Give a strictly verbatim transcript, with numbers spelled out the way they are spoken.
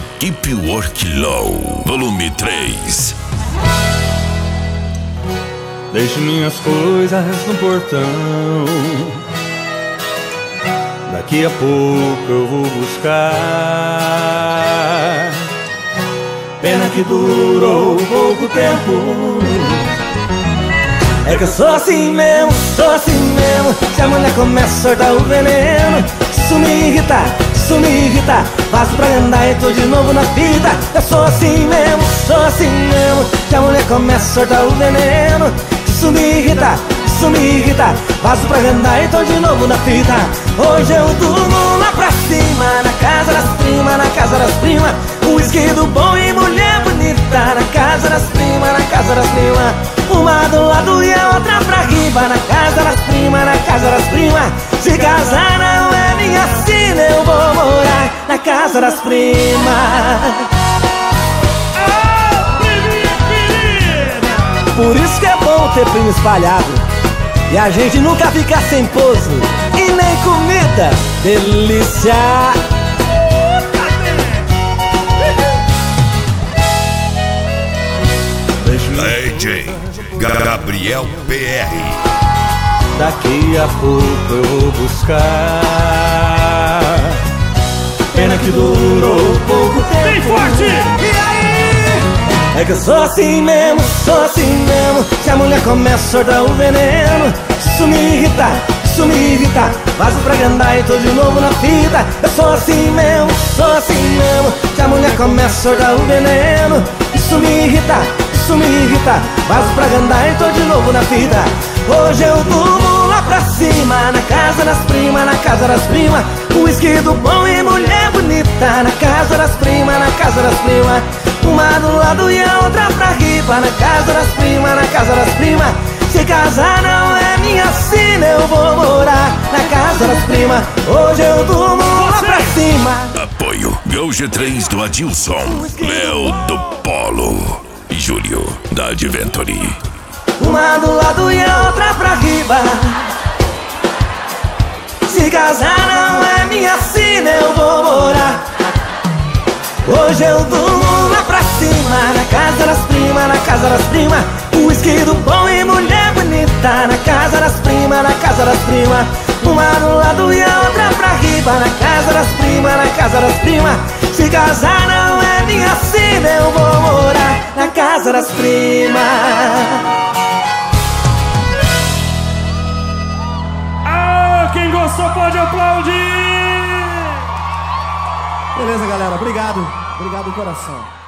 Equipe Worklow, volume três. Deixe minhas coisas no portão, daqui a pouco eu vou buscar. Pena que durou pouco tempo. É que eu sou assim mesmo, sou assim mesmo. Se a mulher começa a soltar o veneno, isso me irrita, isso me irrita. Vazo pra andar e tô de novo na fita. Eu sou assim mesmo, sou assim mesmo. Se a mulher começa a soltar o veneno, isso me irrita, isso me irrita. Vazo pra andar e tô de novo na fita. Hoje eu durmo lá pra cima, na casa das primas, na casa das primas. Um whisky do bom e mulher bonita, na casa das primas, na casa das primas. Uma do lado e a outra pra riba, na casa das primas, na casa das primas. Se casar não é minha sina, eu vou morar na casa das primas. Por isso que é bom ter primo espalhado, e a gente nunca fica sem pouso e nem comida. Delícia! D J Gabriel P R. Daqui a pouco eu vou buscar. Pena que durou pouco tempo. Bem forte! E aí? É que eu sou assim mesmo, sou assim mesmo. Se a mulher começa a soltar o veneno, isso me irrita, isso me irrita. Vazo pra andar e tô de novo na fita. Eu sou assim mesmo, sou assim mesmo. Se a mulher começa a soltar o veneno, isso me irrita, isso me irrita. Vazo pra andar e tô de novo na fita. Hoje eu durmo lá pra cima, na casa das primas, na casa das primas. Um whisky do bom e mulher bonita, na casa das primas, na casa das primas. Uma do lado e a outra pra riba, na casa das primas, na casa das primas. Se casar não é minha sina, eu vou morar na casa das primas. Hoje eu durmo lá pra cima. Apoio Go G três do Adilson, Léo do Polo e Júlio da Adventure. Uma do lado e a outra pra riba. Se casar não é minha sina, eu vou morar. Hoje eu durmo lá pra cima, na casa das primas, na casa das primas. Um whisky do bom e mulher bonita, na casa das primas, na casa das primas. Uma do lado e a outra pra riba, na casa das primas, na casa das primas. Se casar não é minha sina, eu vou morar na casa das primas. Quem gostou pode aplaudir! Beleza, galera. Obrigado. Obrigado do coração.